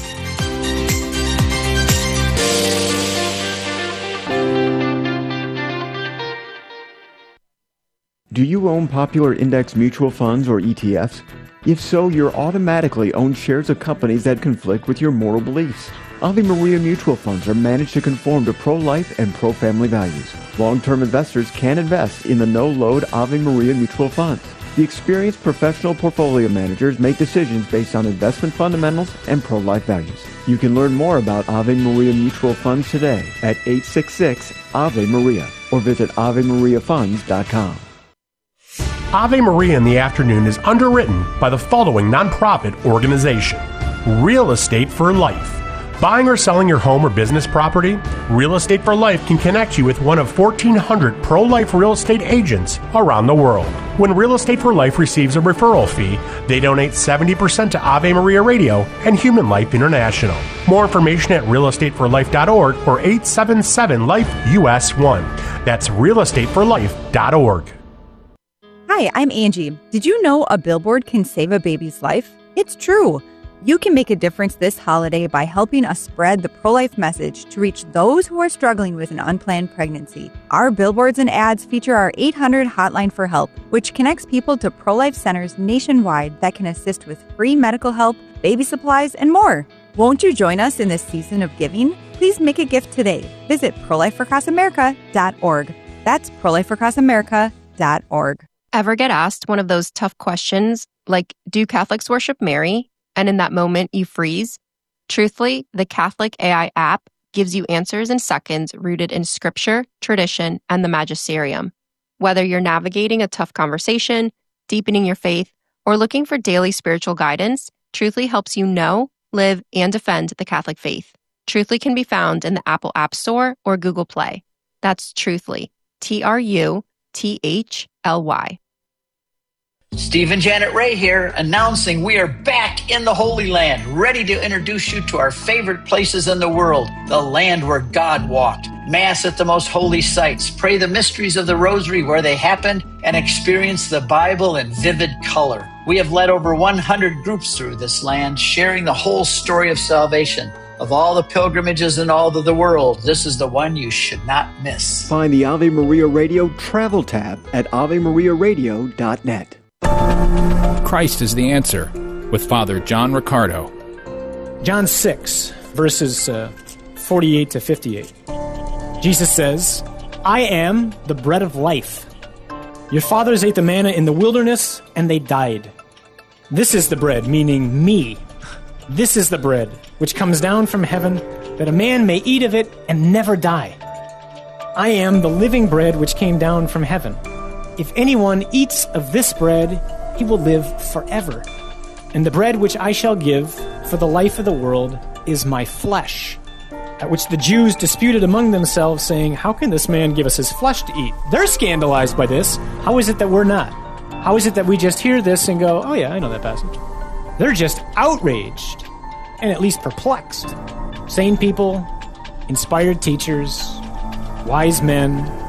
[SPEAKER 1] Do you own popular index mutual funds or ETFs? If so, you're automatically owned shares of companies that conflict with your moral beliefs. Ave Maria mutual funds are managed to conform to pro-life and pro-family values. Long-term investors can invest in the no-load Ave Maria mutual funds. The experienced professional portfolio managers make decisions based on investment fundamentals and pro-life values. You can learn more about Ave Maria mutual funds today at 866-AVE-MARIA or visit AveMariaFunds.com.
[SPEAKER 20] Ave Maria in the Afternoon is underwritten by the following nonprofit organization: Real Estate for Life. Buying or selling your home or business property? Real Estate for Life can connect you with one of 1,400 pro-life real estate agents around the world. When Real Estate for Life receives a referral fee, they donate 70% to Ave Maria Radio and Human Life International. More information at realestateforlife.org or 877-LIFE-US1. That's realestateforlife.org.
[SPEAKER 21] Hi, I'm Angie. Did you know a billboard can save a baby's life? It's true. You can make a difference this holiday by helping us spread the pro-life message to reach those who are struggling with an unplanned pregnancy. Our billboards and ads feature our 800 hotline for help, which connects people to pro-life centers nationwide that can assist with free medical help, baby supplies, and more. Won't you join us in this season of giving? Please make a gift today. Visit prolifeforacrossamerica.org. That's prolifeforacrossamerica.org.
[SPEAKER 9] Ever get asked one of those tough questions, like, do Catholics worship Mary? And in that moment, you freeze? Truthfully, the Catholic AI app gives you answers in seconds rooted in scripture, tradition, and the magisterium. Whether you're navigating a tough conversation, deepening your faith, or looking for daily spiritual guidance, Truthfully helps you know, live, and defend the Catholic faith. Truthfully can be found in the Apple App Store or Google Play. That's Truthfully, Truthly.
[SPEAKER 22] Steve and Janet Ray here, announcing we are back in the Holy Land, ready to introduce you to our favorite places in the world, the land where God walked. Mass at the most holy sites, pray the mysteries of the Rosary where they happened, and experience the Bible in vivid color. We have led over 100 groups through this land, sharing the whole story of salvation. Of all the pilgrimages in all of the world, this is the one you should not miss.
[SPEAKER 1] Find the Ave Maria Radio travel tab at AveMariaRadio.net.
[SPEAKER 23] Christ is the answer, with Father John Riccardo.
[SPEAKER 24] John 6, verses 48 to 58. Jesus says, I am the bread of life. Your fathers ate the manna in the wilderness, and they died. This is the bread, meaning me. This is the bread which comes down from heaven, that a man may eat of it and never die. I am the living bread which came down from heaven. If anyone eats of this bread, he will live forever. And the bread which I shall give for the life of the world is my flesh. At which the Jews disputed among themselves, saying, how can this man give us his flesh to eat? They're scandalized by this. How is it that we're not? How is it that we just hear this and go, oh yeah, I know that passage? They're just outraged and at least perplexed. Sane people, inspired teachers, wise men,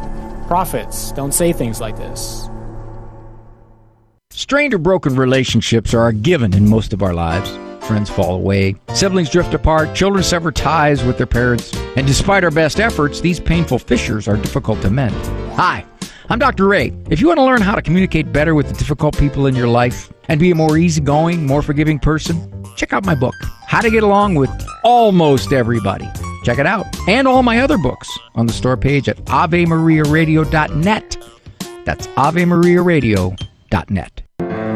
[SPEAKER 24] Prophets don't say things like this.
[SPEAKER 3] Strained or broken relationships are a given in most of our lives. Friends fall away, siblings drift apart, children sever ties with their parents, and despite our best efforts, these painful fissures are difficult to mend. Hi, I'm Dr. Ray. If you want to learn how to communicate better with the difficult people in your life and be a more easygoing, more forgiving person, check out my book, How to Get Along with Almost Everybody. Check it out. And all my other books on the store page at AveMariaRadio.net. That's AveMariaRadio.net.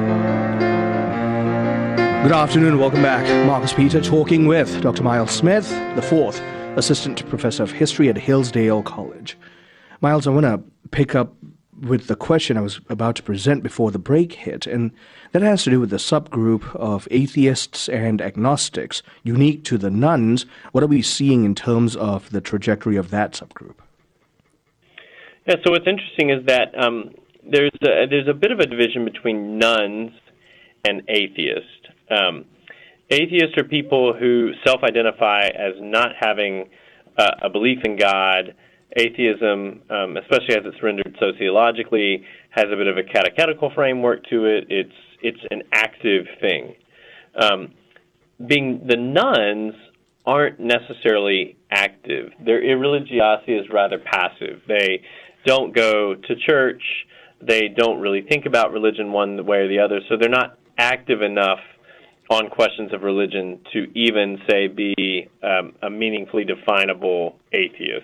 [SPEAKER 2] Good afternoon, welcome back. Marcus Peter talking with Dr. Miles Smith, the fourth Assistant Professor of History at Hillsdale College. Miles, I want to pick up with the question I was about to present before the break hit, and that has to do with the subgroup of atheists and agnostics unique to the nuns. What are we seeing in terms of the trajectory of that subgroup?
[SPEAKER 19] Yeah, so what's interesting is that there's a bit of a division between nuns and atheists. Atheists are people who self-identify as not having a belief in God. Atheism, especially as it's rendered sociologically, has a bit of a catechetical framework to it. It's an active thing. Being the nuns aren't necessarily active. Their irreligiosity is rather passive. They don't go to church. They don't really think about religion one way or the other, so they're not active enough on questions of religion to even, say, be a meaningfully definable atheist.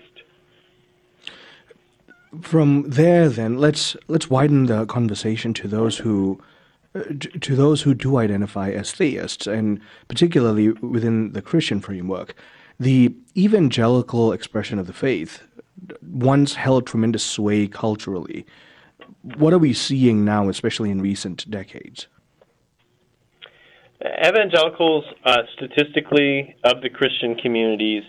[SPEAKER 2] From there, then, let's widen the conversation to those who do identify as theists, and particularly within the Christian framework. The evangelical expression of the faith once held tremendous sway culturally. What are we seeing now, especially in recent decades?
[SPEAKER 19] Evangelicals, statistically, of the Christian communities,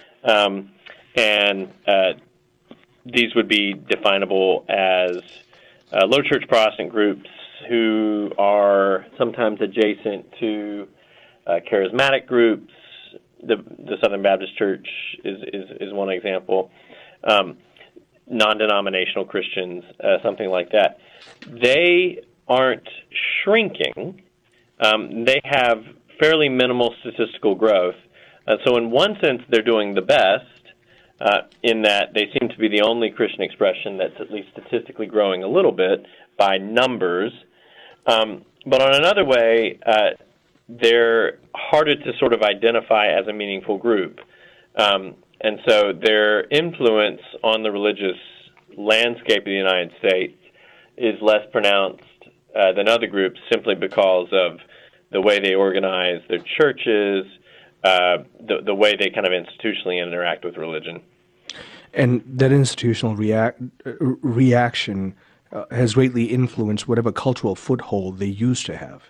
[SPEAKER 19] and these would be definable as low church Protestant groups who are sometimes adjacent to charismatic groups. The Southern Baptist Church is one example. Non-denominational Christians, something like that. They aren't shrinking. They have fairly minimal statistical growth. So in one sense, they're doing the best in that they seem to be the only Christian expression that's at least statistically growing a little bit by numbers. But on another way, they're harder to sort of identify as a meaningful group. And so their influence on the religious landscape of the United States is less pronounced than other groups simply because of the way they organize their churches, the way they kind of institutionally interact with religion.
[SPEAKER 2] And that institutional reaction has greatly influenced whatever cultural foothold they used to have.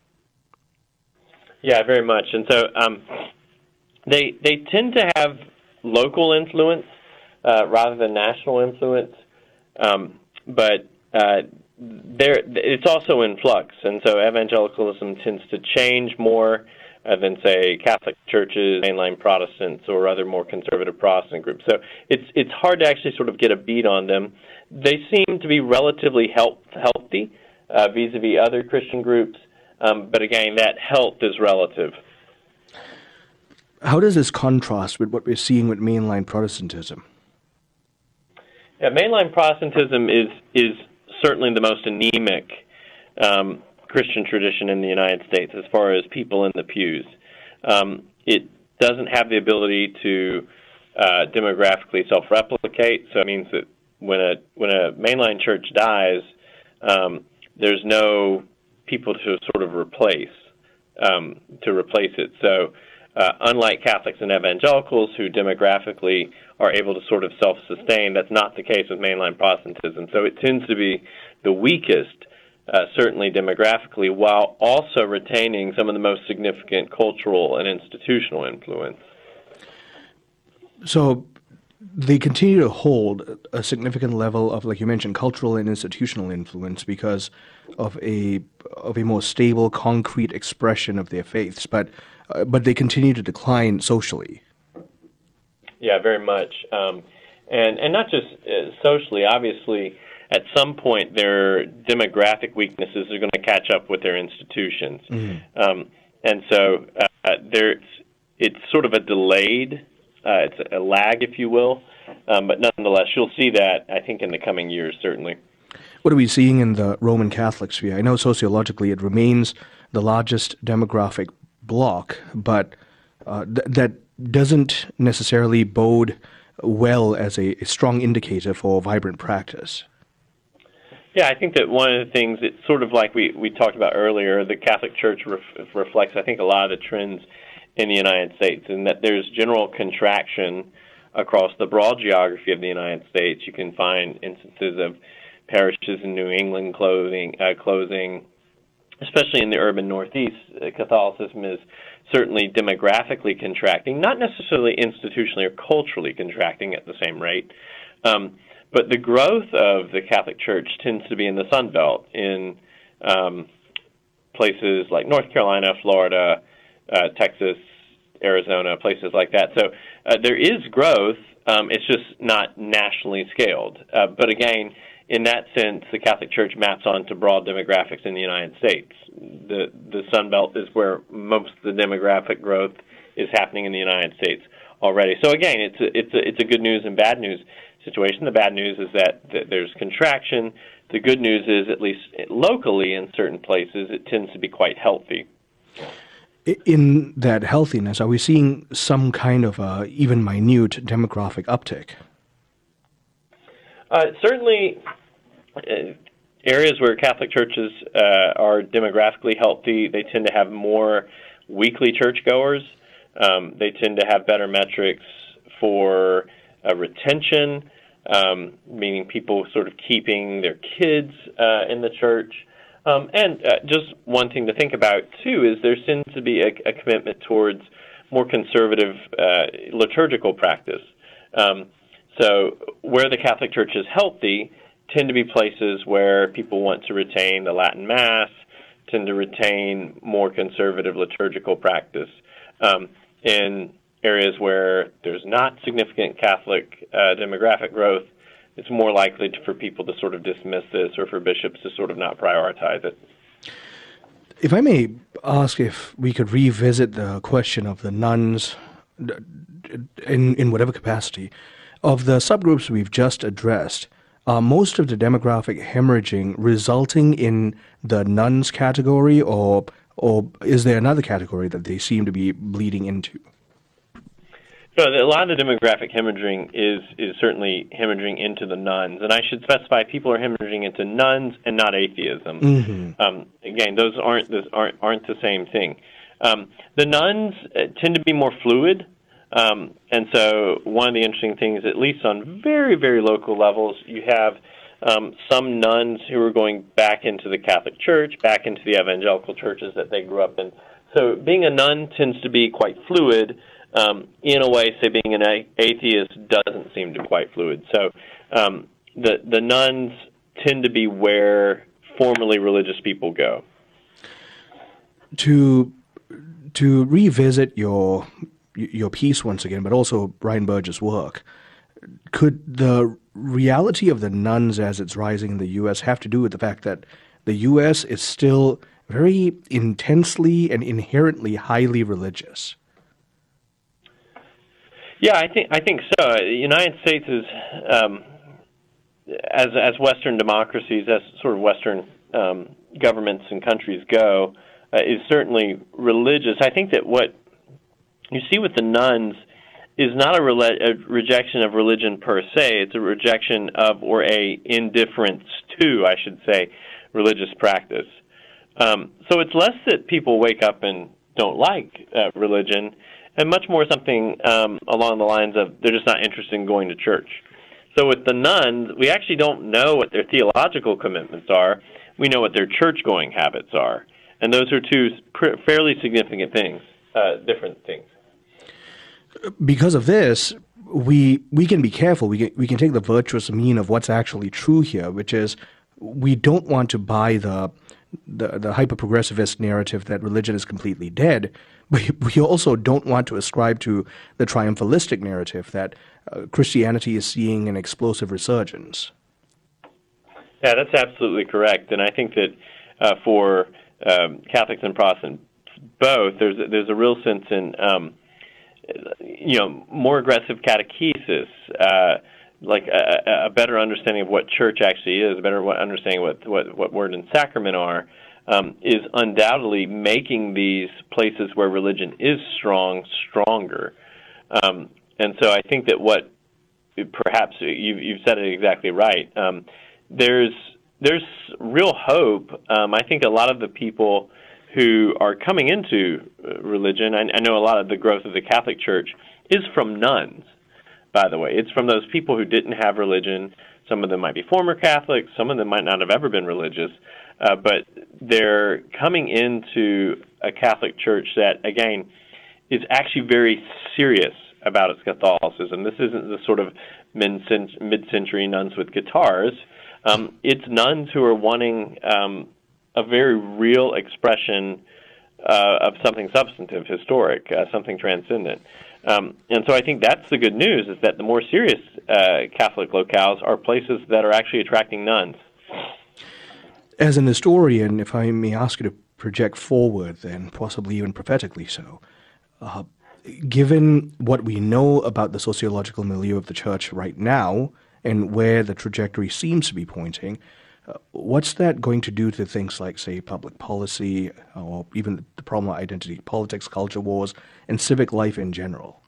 [SPEAKER 19] Yeah, very much. And so they tend to have local influence rather than national influence, but it's also in flux. And so evangelicalism tends to change more than, say, Catholic churches, mainline Protestants, or other more conservative Protestant groups. So it's hard to actually sort of get a beat on them. They seem to be relatively healthy vis-a-vis other Christian groups, but again, that health is relative.
[SPEAKER 2] How does this contrast with what we're seeing with mainline Protestantism?
[SPEAKER 19] Yeah, mainline Protestantism is certainly the most anemic Christian tradition in the United States as far as people in the pews. It doesn't have the ability to demographically self-replicate, so it means that when a mainline church dies, there's no people to sort of replace it. So unlike Catholics and evangelicals who demographically are able to sort of self-sustain, that's not the case with mainline Protestantism. So it tends to be the weakest, certainly demographically, while also retaining some of the most significant cultural and institutional influence.
[SPEAKER 2] So they continue to hold a significant level of, like you mentioned, cultural and institutional influence because of a more stable, concrete expression of their faiths, but they continue to decline socially.
[SPEAKER 19] Yeah, very much. and not just socially. Obviously, at some point, their demographic weaknesses are going to catch up with their institutions. And so it's sort of a delayed, it's a lag, if you will. But nonetheless, you'll see that, I think, in the coming years, certainly.
[SPEAKER 2] What are we seeing in the Roman Catholic sphere? I know sociologically it remains the largest demographic bloc, but that doesn't necessarily bode well as a strong indicator for vibrant practice.
[SPEAKER 19] Yeah, I think that one of the things, it's sort of like we talked about earlier, the Catholic Church reflects, I think, a lot of the trends in the United States, and that there's general contraction across the broad geography of the United States. You can find instances of parishes in New England closing, especially in the urban Northeast. Catholicism is certainly demographically contracting, not necessarily institutionally or culturally contracting at the same rate. But the growth of the Catholic Church tends to be in the Sun Belt, in places like North Carolina, Florida, Texas, Arizona, places like that. So there is growth. It's just not nationally scaled. But again, in that sense, the Catholic Church maps onto broad demographics in the United States. The Sun Belt is where most of the demographic growth is happening in the United States already. So again, it's a good news and bad news situation. The bad news is that there's contraction. The good news is, at least locally in certain places, it tends to be quite healthy.
[SPEAKER 2] In that healthiness, are we seeing some kind of even minute demographic uptick?
[SPEAKER 19] Certainly, areas where Catholic churches are demographically healthy, they tend to have more weekly churchgoers. They tend to have better metrics for retention, meaning people sort of keeping their kids in the church. And just one thing to think about, too, is there seems to be a commitment towards more conservative liturgical practice. So where the Catholic Church is healthy tend to be places where people want to retain the Latin Mass, tend to retain more conservative liturgical practice. In areas where there's not significant Catholic demographic growth, it's more likely for people to sort of dismiss this or for bishops to sort of not prioritize it.
[SPEAKER 2] If I may ask if we could revisit the question of the nuns in whatever capacity. Of the subgroups we've just addressed, most of the demographic hemorrhaging resulting in the nuns category, or is there another category that they seem to be bleeding into?
[SPEAKER 19] So a lot of the demographic hemorrhaging is certainly hemorrhaging into the nuns, and I should specify people are hemorrhaging into nuns and not atheism. Mm-hmm. Again, those aren't the same thing. The nuns tend to be more fluid, and so one of the interesting things, at least on very, very local levels, you have some nuns who are going back into the Catholic Church, back into the evangelical churches that they grew up in. So being a nun tends to be quite fluid. In a way, say being an atheist doesn't seem to be quite fluid. So the nuns tend to be where formerly religious people go.
[SPEAKER 2] To revisit your piece once again, but also Brian Burge's work, could the reality of the nuns as it's rising in the U.S. have to do with the fact that the U.S. is still very intensely and inherently highly religious?
[SPEAKER 19] Yeah, I think so. The United States is, as Western democracies, as sort of Western governments and countries go, is certainly religious. I think that what you see with the nuns is not a rejection of religion per se. It's a rejection of, or a indifference to, I should say, religious practice. So it's less that people wake up and don't like religion, and much more something along the lines of they're just not interested in going to church. So with the nuns, we actually don't know what their theological commitments are. We know what their church-going habits are. And those are two fairly significant things, different things.
[SPEAKER 2] Because of this, we can be careful. We can take the virtuous mean of what's actually true here, which is we don't want to buy the the hyper-progressivist narrative that religion is completely dead, but we also don't want to ascribe to the triumphalistic narrative that Christianity is seeing an explosive resurgence.
[SPEAKER 19] Yeah, that's absolutely correct. And I think that for Catholics and Protestants both, there's a real sense in more aggressive catechesis, like a better understanding of what church actually is, a better understanding what word and sacrament are, is undoubtedly making these places where religion is strong stronger. And so I think that what perhaps you've said it exactly right. There's real hope. I think a lot of the people who are coming into religion, I know a lot of the growth of the Catholic Church is from nuns, by the way. It's from those people who didn't have religion. Some of them might be former Catholics. Some of them might not have ever been religious. But they're coming into a Catholic Church that, again, is actually very serious about its Catholicism. This isn't the sort of mid-century nuns with guitars. It's nuns who are wanting a very real expression of something substantive, historic, something transcendent. And so I think that's the good news, is that the more serious Catholic locales are places that are actually attracting nuns.
[SPEAKER 2] As an historian, if I may ask you to project forward, and possibly even prophetically so, given what we know about the sociological milieu of the church right now and where the trajectory seems to be pointing, what's that going to do to things like, say, public policy, or even the problem of identity politics, culture wars, and civic life in general?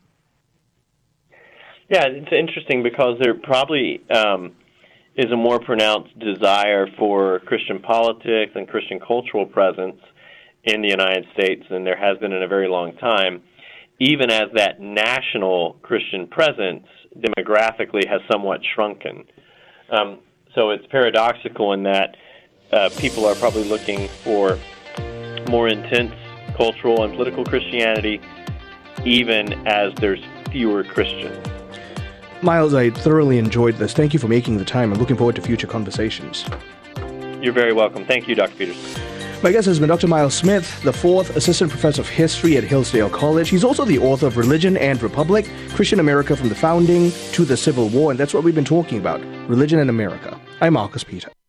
[SPEAKER 19] Yeah, it's interesting because there probably is a more pronounced desire for Christian politics and Christian cultural presence in the United States than there has been in a very long time, even as that national Christian presence demographically has somewhat shrunken. So it's paradoxical in that people are probably looking for more intense cultural and political Christianity, even as there's fewer Christians.
[SPEAKER 2] Miles, I thoroughly enjoyed this. Thank you for making the time. I'm looking forward to future conversations.
[SPEAKER 19] You're very welcome. Thank you, Dr. Peters.
[SPEAKER 2] My guest has been Dr. Miles Smith, the fourth Assistant Professor of History at Hillsdale College. He's also the author of Religion and Republic, Christian America from the Founding to the Civil War, and that's what we've been talking about, religion in America. I'm Marcus Peter.